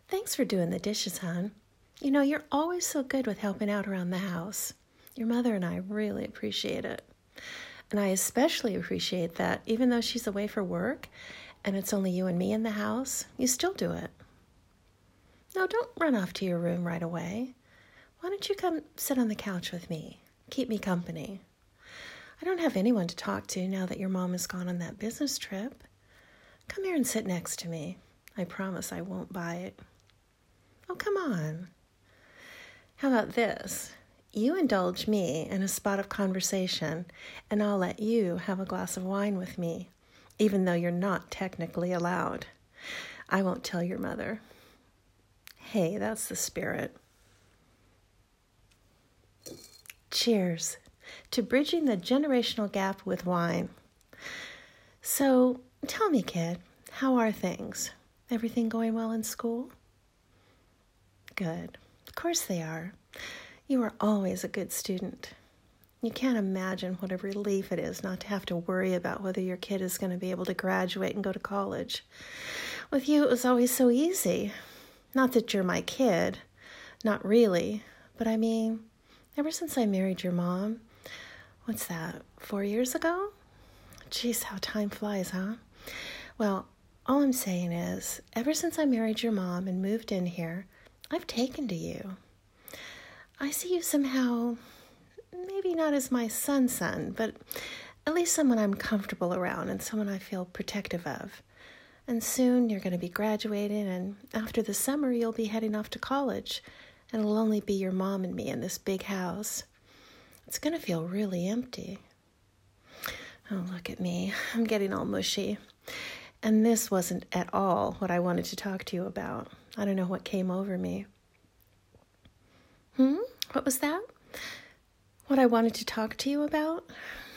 Thanks for doing the dishes, hon. You know, you're always so good with helping out around the house. Your mother and I really appreciate it. And I especially appreciate that even though she's away for work and it's only you and me in the house, you still do it. No, don't run off to your room right away. Why don't you come sit on the couch with me? Keep me company. I don't have anyone to talk to now that your mom has gone on that business trip. Come here and sit next to me. I promise I won't bite. Oh, come on. How about this? You indulge me in a spot of conversation, and I'll let you have a glass of wine with me, even though you're not technically allowed. I won't tell your mother. Hey, that's the spirit. Cheers to bridging the generational gap with wine. So, tell me, kid, how are things? Everything going well in school? Good. Of course they are. You are always a good student. You can't imagine what a relief it is not to have to worry about whether your kid is going to be able to graduate and go to college. With you, it was always so easy. Not that you're my kid. Not really. But I mean, ever since I married your mom, what's that, 4 years ago? Jeez, how time flies, huh? Well, all I'm saying is, ever since I married your mom and moved in here, I've taken to you. I see you somehow, maybe not as my son, but at least someone I'm comfortable around and someone I feel protective of. And soon you're going to be graduating, and after the summer you'll be heading off to college, and it'll only be your mom and me in this big house. It's going to feel really empty. Oh, look at me. I'm getting all mushy. And this wasn't at all what I wanted to talk to you about. I don't know what came over me. What was that? What I wanted to talk to you about?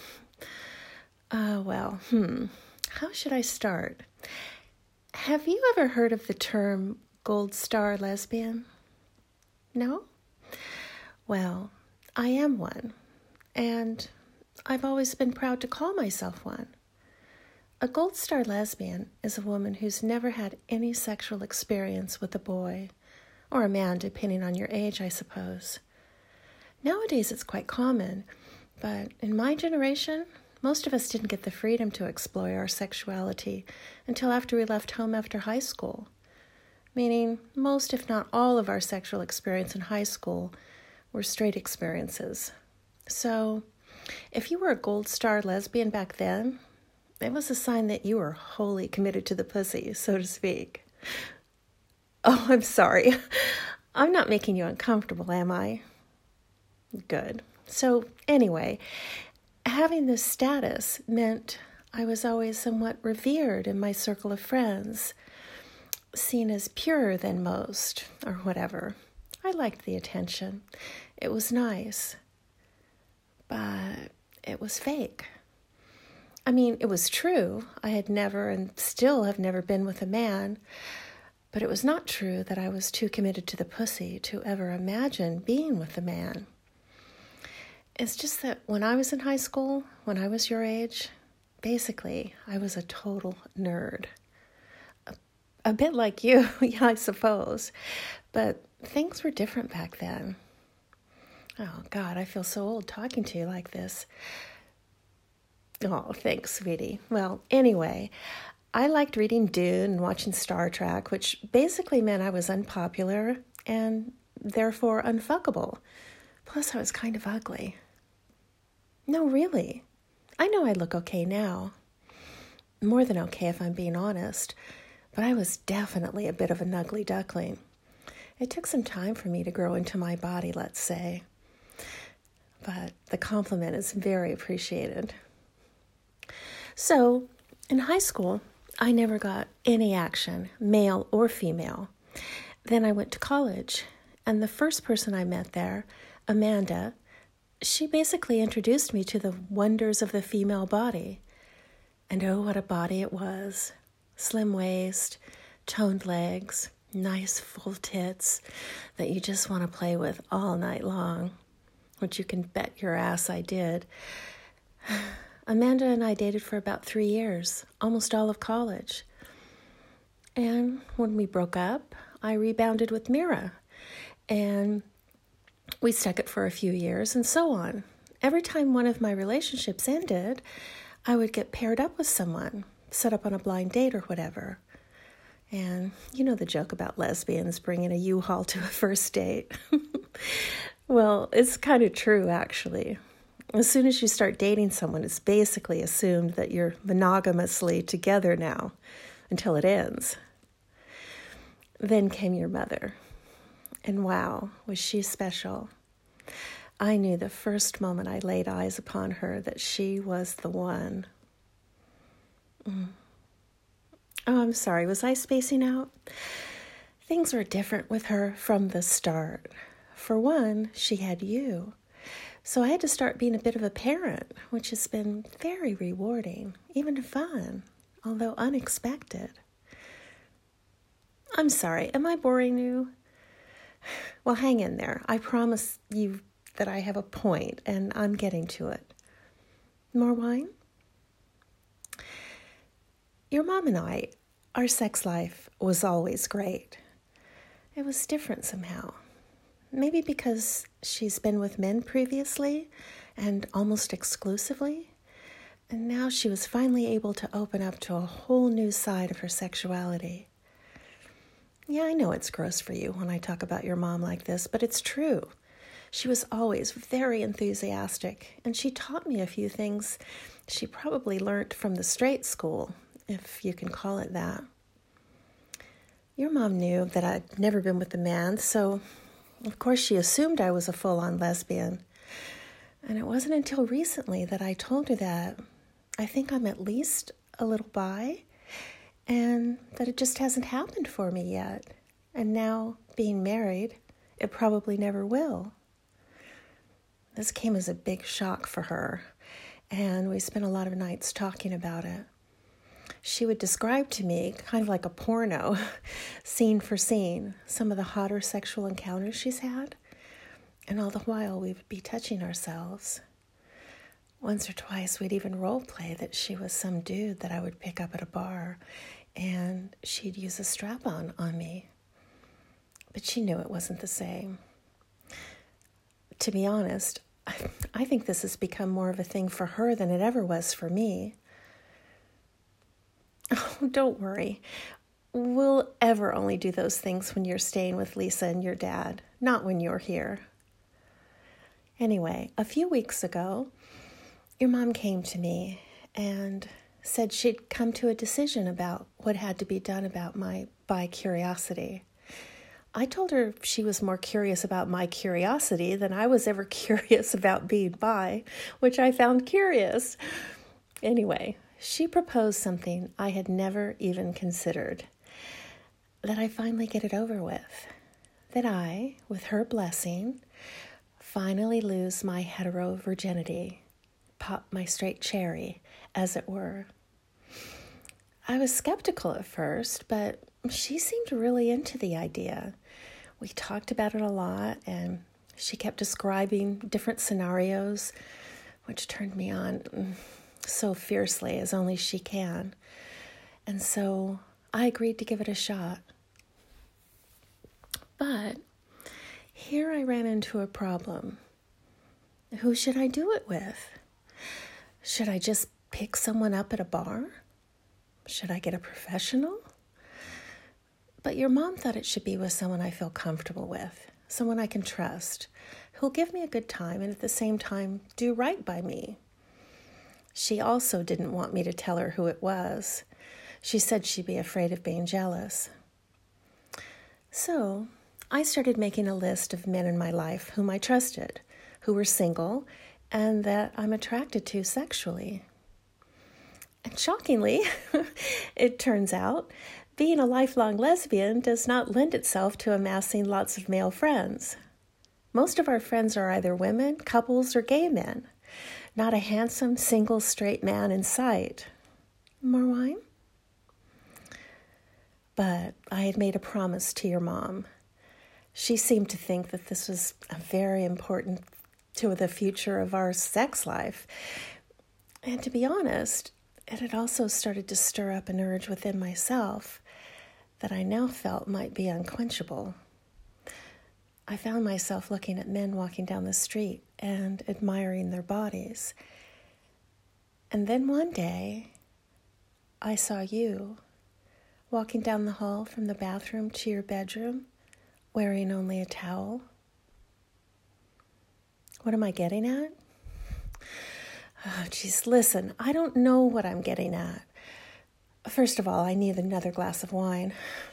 How should I start? Have you ever heard of the term gold star lesbian? No? Well, I am one, and I've always been proud to call myself one. A gold star lesbian is a woman who's never had any sexual experience with a boy, or a man, depending on your age, I suppose. Nowadays it's quite common, but in my generation, most of us didn't get the freedom to explore our sexuality until after we left home after high school. Meaning, most if not all of our sexual experience in high school were straight experiences. So, if you were a gold star lesbian back then, it was a sign that you were wholly committed to the pussy, so to speak. Oh, I'm sorry. I'm not making you uncomfortable, am I? Good. So, anyway, having this status meant I was always somewhat revered in my circle of friends, seen as purer than most, or whatever. I liked the attention. It was nice. But it was fake. I mean, it was true. I had never and still have never been with a man, but it was not true that I was too committed to the pussy to ever imagine being with a man. It's just that when I was in high school, when I was your age, basically, I was a total nerd. A bit like you, yeah, I suppose, but things were different back then. Oh, God, I feel so old talking to you like this. Oh, thanks, sweetie. Well, anyway, I liked reading Dune and watching Star Trek, which basically meant I was unpopular and therefore unfuckable. Plus, I was kind of ugly. No, really. I know I look okay now. More than okay if I'm being honest, but I was definitely a bit of an ugly duckling. It took some time for me to grow into my body, let's say. But the compliment is very appreciated. So, in high school, I never got any action, male or female. Then I went to college, and the first person I met there, Amanda, she basically introduced me to the wonders of the female body. And oh, what a body it was. Slim waist, toned legs, nice full tits that you just want to play with all night long, which you can bet your ass I did. Amanda and I dated for about 3 years, almost all of college. And when we broke up, I rebounded with Mira, and we stuck it for a few years and so on. Every time one of my relationships ended, I would get paired up with someone, set up on a blind date or whatever. And you know the joke about lesbians bringing a U-Haul to a first date. Well, it's kind of true, actually. As soon as you start dating someone, it's basically assumed that you're monogamously together now until it ends. Then came your mother. And wow, was she special. I knew the first moment I laid eyes upon her that she was the one. Oh, I'm sorry, was I spacing out? Things were different with her from the start. For one, she had you. So I had to start being a bit of a parent, which has been very rewarding, even fun, although unexpected. I'm sorry, am I boring you? Well, hang in there. I promise you that I have a point, and I'm getting to it. More wine? Your mom and I, our sex life was always great. It was different somehow. Maybe because she's been with men previously and almost exclusively, and now she was finally able to open up to a whole new side of her sexuality. Yeah, I know it's gross for you when I talk about your mom like this, but it's true. She was always very enthusiastic, and she taught me a few things she probably learned from the straight school, if you can call it that. Your mom knew that I'd never been with a man, so of course she assumed I was a full-on lesbian. And it wasn't until recently that I told her that I think I'm at least a little bi, and that it just hasn't happened for me yet. And now, being married, it probably never will. This came as a big shock for her, and we spent a lot of nights talking about it. She would describe to me, kind of like a porno, scene for scene, some of the hotter sexual encounters she's had, and all the while we would be touching ourselves. Once or twice we'd even role play that she was some dude that I would pick up at a bar, and she'd use a strap-on on me. But she knew it wasn't the same. To be honest, I think this has become more of a thing for her than it ever was for me. Oh, don't worry. We'll ever only do those things when you're staying with Lisa and your dad, not when you're here. Anyway, a few weeks ago, your mom came to me and said she'd come to a decision about what had to be done about my bi-curiosity. I told her she was more curious about my curiosity than I was ever curious about being bi, which I found curious. Anyway, she proposed something I had never even considered, that I finally get it over with, that I, with her blessing, finally lose my hetero virginity, pop my straight cherry, as it were. I was skeptical at first, but she seemed really into the idea. We talked about it a lot, and she kept describing different scenarios, which turned me on so fiercely as only she can. And so I agreed to give it a shot. But here I ran into a problem. Who should I do it with? Should I just pick someone up at a bar? Should I get a professional? But your mom thought it should be with someone I feel comfortable with, someone I can trust, who'll give me a good time and at the same time do right by me. She also didn't want me to tell her who it was. She said she'd be afraid of being jealous. So I started making a list of men in my life whom I trusted, who were single, and that I'm attracted to sexually. And shockingly, it turns out, being a lifelong lesbian does not lend itself to amassing lots of male friends. Most of our friends are either women, couples, or gay men. Not a handsome, single, straight man in sight. More wine? But I had made a promise to your mom. She seemed to think that this was very important to the future of our sex life. And to be honest, it had also started to stir up an urge within myself that I now felt might be unquenchable. I found myself looking at men walking down the street and admiring their bodies. And then one day, I saw you walking down the hall from the bathroom to your bedroom, wearing only a towel. What am I getting at? Oh, geez, listen, I don't know what I'm getting at. First of all, I need another glass of wine.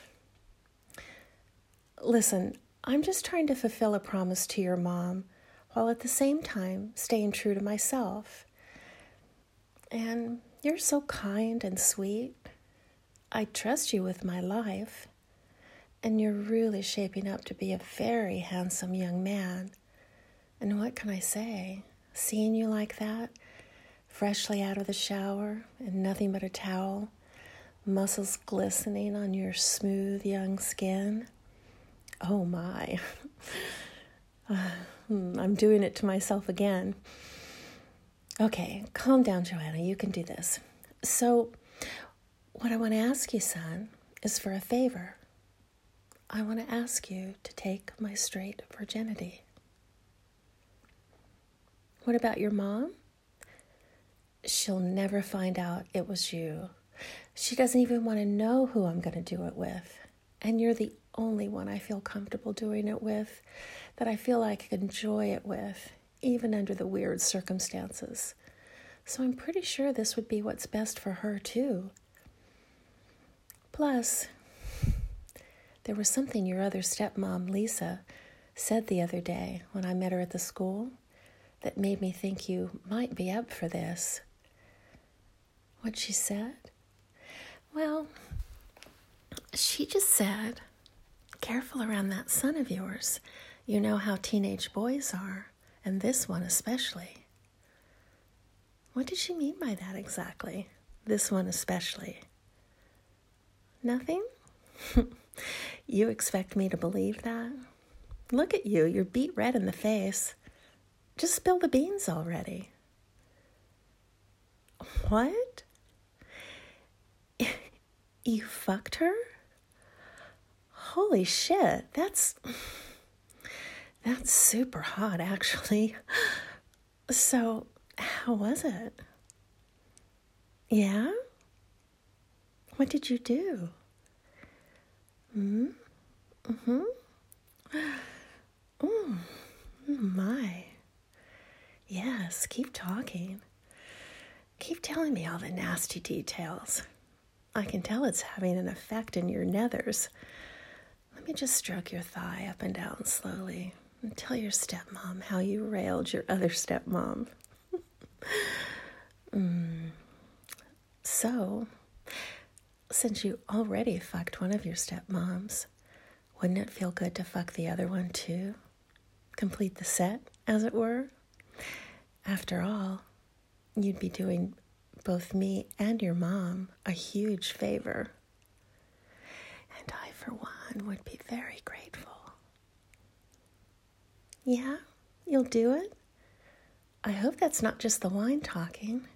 Listen, I'm just trying to fulfill a promise to your mom, while at the same time staying true to myself. And you're so kind and sweet. I trust you with my life. And you're really shaping up to be a very handsome young man. And what can I say? Seeing you like that, freshly out of the shower and nothing but a towel, muscles glistening on your smooth young skin. Oh my. I'm doing it to myself again. Okay, calm down, Joanna. You can do this. So, what I want to ask you, son, is for a favor. I want to ask you to take my straight virginity. What about your mom? She'll never find out it was you. She doesn't even want to know who I'm going to do it with. And you're the only one I feel comfortable doing it with, that I feel like I can enjoy it with, even under the weird circumstances. So I'm pretty sure this would be what's best for her, too. Plus, there was something your other stepmom, Lisa, said the other day when I met her at the school that made me think you might be up for this. What she said? Well, she just said, careful around that son of yours. You know how teenage boys are, and this one especially. What did she mean by that exactly? This one especially. Nothing? You expect me to believe that? Look at you, you're beet red in the face. Just spill the beans already. What? You fucked her? Holy shit, that's super hot, actually. So, how was it? Yeah? What did you do? Mm-hmm. Oh, my. Yes, keep talking. Keep telling me all the nasty details. I can tell it's having an effect in your nethers. Let me just stroke your thigh up and down slowly and tell your stepmom how you railed your other stepmom. So, since you already fucked one of your stepmoms, wouldn't it feel good to fuck the other one too? Complete the set, as it were? After all, you'd be doing both me and your mom a huge favor. And I, for one, would be very grateful. Yeah? You'll do it? I hope that's not just the wine talking.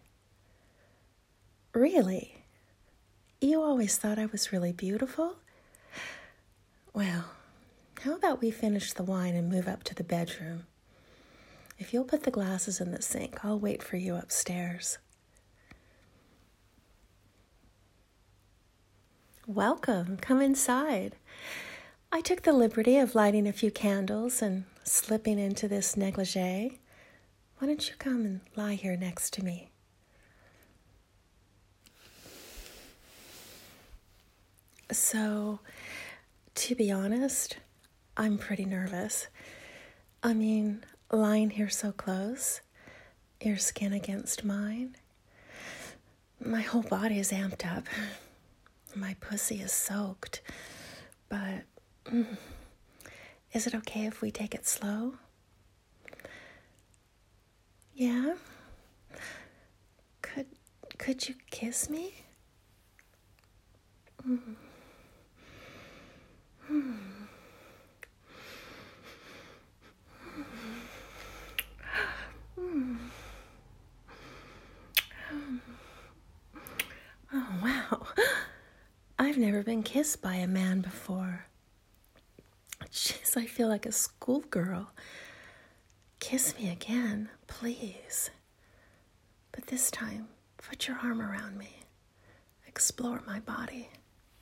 Really? You always thought I was really beautiful? Well, how about we finish the wine and move up to the bedroom? If you'll put the glasses in the sink, I'll wait for you upstairs. Welcome. Come inside. I took the liberty of lighting a few candles and slipping into this negligee. Why don't you come and lie here next to me? So, to be honest, I'm pretty nervous. I mean, lying here so close, your skin against mine, my whole body is amped up. My pussy is soaked. But, is it okay if we take it slow? Yeah? Could you kiss me? Oh, wow. I've never been kissed by a man before. Jeez, I feel like a schoolgirl. Kiss me again, please. But this time, put your arm around me. Explore my body.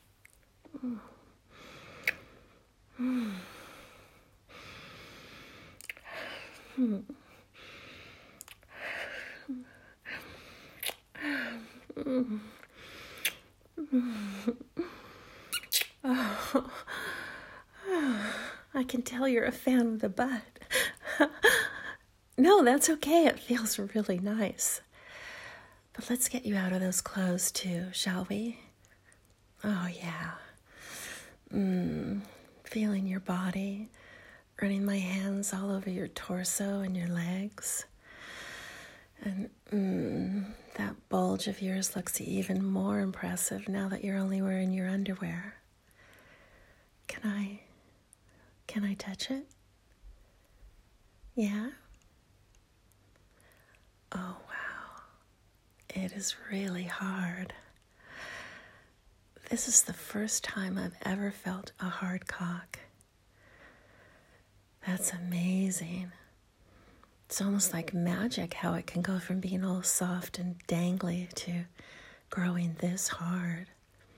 Oh, I can tell you're a fan of the butt. No, that's okay. It feels really nice. But let's get you out of those clothes too, shall we? Oh, yeah. Feeling your body, running my hands all over your torso and your legs. And that bulge of yours looks even more impressive now that you're only wearing your underwear. Can I touch it? Yeah? Oh, wow. It is really hard. This is the first time I've ever felt a hard cock. That's amazing. It's almost like magic how it can go from being all soft and dangly to growing this hard.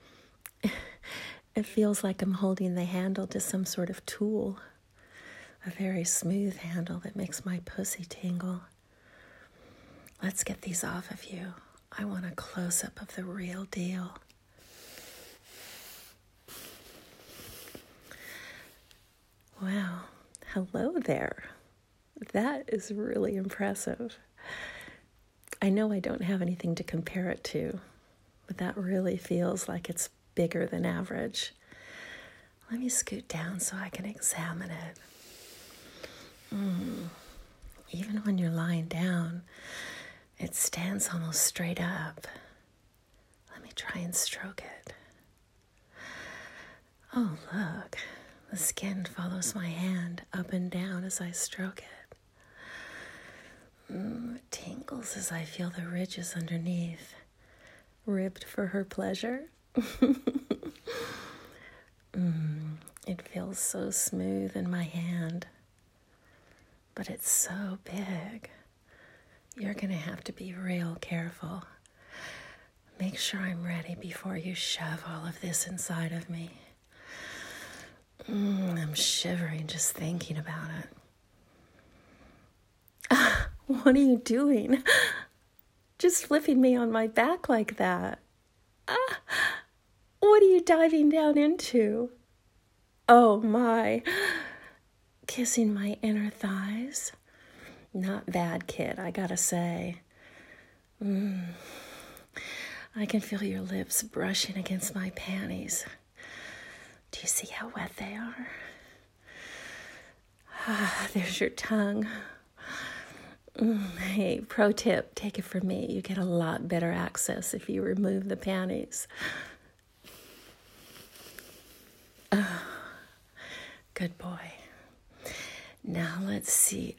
It feels like I'm holding the handle to some sort of tool. A very smooth handle that makes my pussy tingle. Let's get these off of you. I want a close-up of the real deal. Wow. Hello there. That is really impressive. I know I don't have anything to compare it to, but that really feels like it's bigger than average. Let me scoot down so I can examine it. Even when you're lying down, it stands almost straight up. Let me try and stroke it. Oh, look. The skin follows my hand up and down as I stroke it. It tingles as I feel the ridges underneath. Ribbed for her pleasure. It feels so smooth in my hand. But it's so big. You're going to have to be real careful. Make sure I'm ready before you shove all of this inside of me. I'm shivering just thinking about it. What are you doing? Just flipping me on my back like that. What are you diving down into? Oh my. Kissing my inner thighs. Not bad, kid, I gotta say. I can feel your lips brushing against my panties. Do you see how wet they are? There's your tongue. Hey, pro tip, take it from me. You get a lot better access if you remove the panties. Good boy. Now let's see.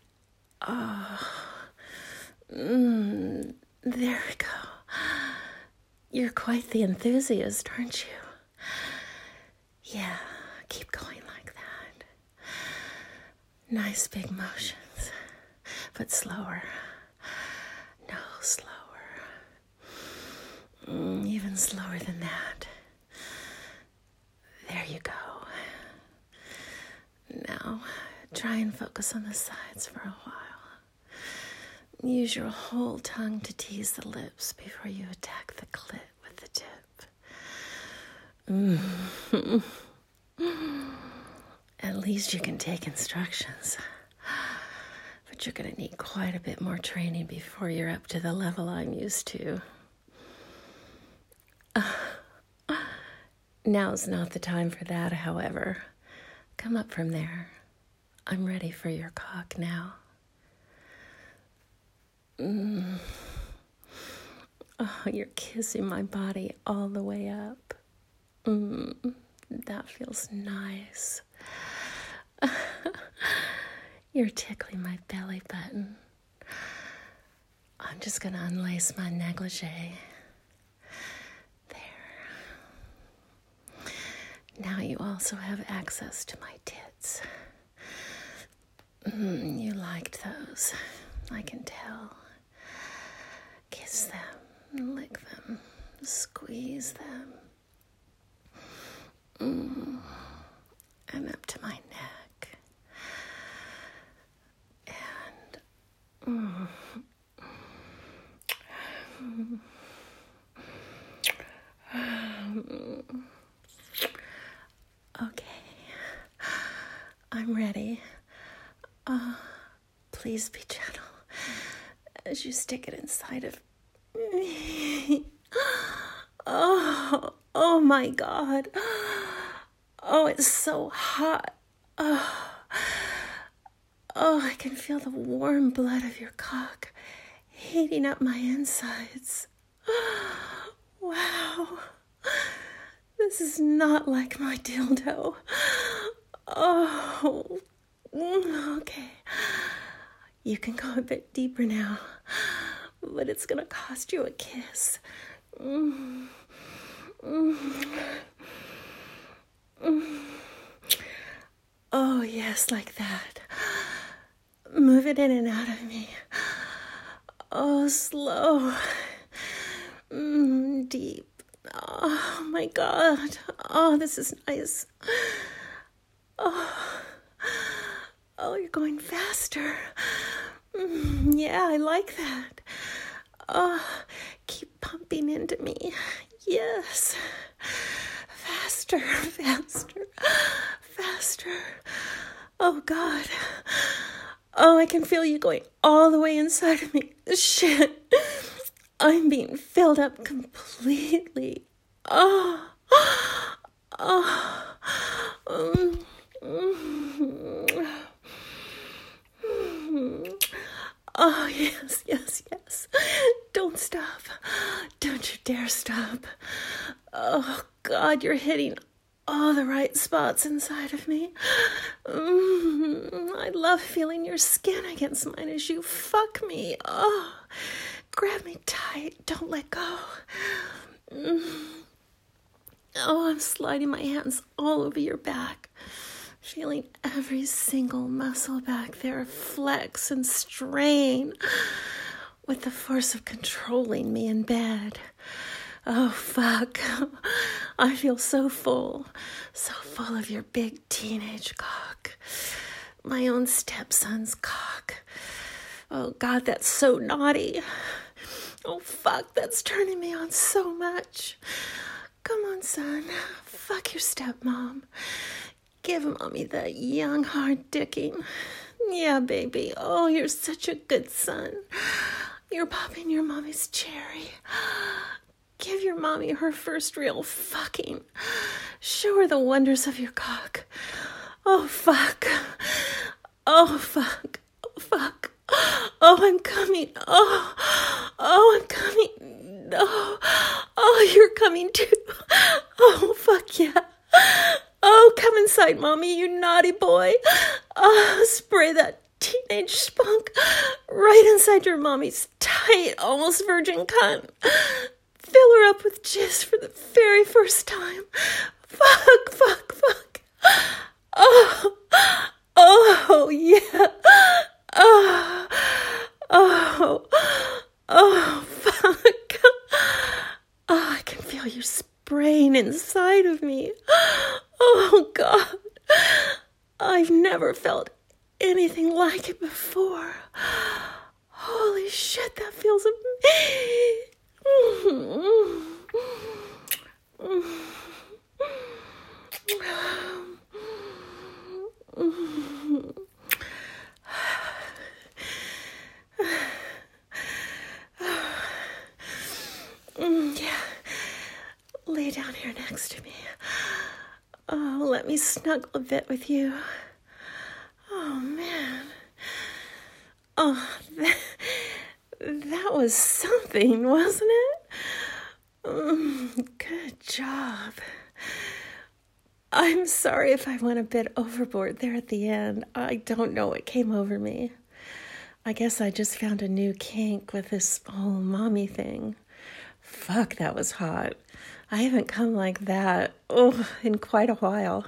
There we go. You're quite the enthusiast, aren't you? Yeah, keep going like that. Nice big motions, but slower. No, slower. Even slower than that. There you go. Now, try and focus on the sides for a while. Use your whole tongue to tease the lips before you attack the clit with the tip. At least you can take instructions. But you're going to need quite a bit more training before you're up to the level I'm used to. Now's not the time for that, however. Come up from there. I'm ready for your cock now. Oh, you're kissing my body all the way up. That feels nice. You're tickling my belly button. I'm just going to unlace my negligee. There. Now you also have access to my tits. You liked those, I can tell. Kiss them, lick them, squeeze them. And up to my neck. And okay, I'm ready. Please be gentle as you stick it inside of me. Oh my God. Oh, it's so hot. Oh, I can feel the warm blood of your cock heating up my insides. Wow. This is not like my dildo. Oh, okay. You can go a bit deeper now, but it's gonna cost you a kiss. Oh, yes, like that. Move it in and out of me. Oh, slow. Deep. Oh, my God. Oh, this is nice. Oh, you're going faster. Yeah, I like that. Oh, keep pumping into me. Yes. Faster, faster, faster. Oh, God. Oh, I can feel you going all the way inside of me. Shit. I'm being filled up completely. Oh. Oh, yes, yes, yes. Don't stop. Don't you dare stop. Oh, God, you're hitting all the right spots inside of me. I love feeling your skin against mine as you fuck me. Oh, grab me tight. Don't let go. Oh, I'm sliding my hands all over your back, feeling every single muscle back there flex and strain with the force of controlling me in bed. Oh, fuck. I feel so full of your big teenage cock. My own stepson's cock. Oh, God, that's so naughty. Oh, fuck, that's turning me on so much. Come on, son. Fuck your stepmom. Give mommy that young hard dicking. Yeah, baby. Oh, you're such a good son. You're popping your mommy's cherry. Give your mommy her first real fucking. Show her the wonders of your cock. Oh, fuck. Oh, fuck. Oh, fuck. Oh, I'm coming. Oh, I'm coming. Oh, you're coming too. Oh, fuck yeah. Oh, come inside, mommy, you naughty boy. Oh, spray that teenage spunk right inside your mommy's tight, almost virgin cunt. Fill her up with jizz for the very first time. Fuck, fuck, fuck. Oh, yeah. Oh, fuck. Oh, I can feel you spraying inside of me. Oh, God. I've never felt anything like it before. Holy shit, that feels amazing. Yeah. Lay down here next to me. Oh, let me snuggle a bit with you. Oh, man. Oh, that was something, wasn't it? Good job. I'm sorry if I went a bit overboard there at the end. I don't know what came over me. I guess I just found a new kink with this whole mommy thing. Fuck, that was hot. I haven't come like that, in quite a while.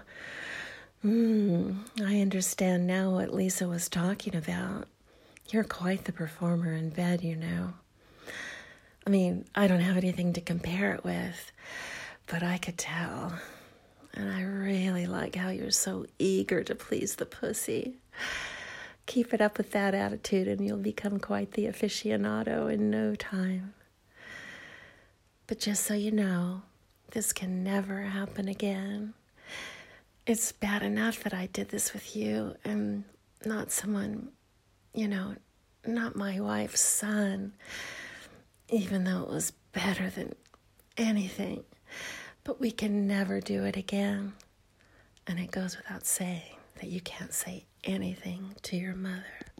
I understand now what Lisa was talking about. You're quite the performer in bed, you know. I mean, I don't have anything to compare it with, but I could tell. And I really like how you're so eager to please the pussy. Keep it up with that attitude and you'll become quite the aficionado in no time. But just so you know, this can never happen again. It's bad enough that I did this with you and not someone, not my wife's son, even though it was better than anything. But we can never do it again. And it goes without saying that you can't say anything to your mother.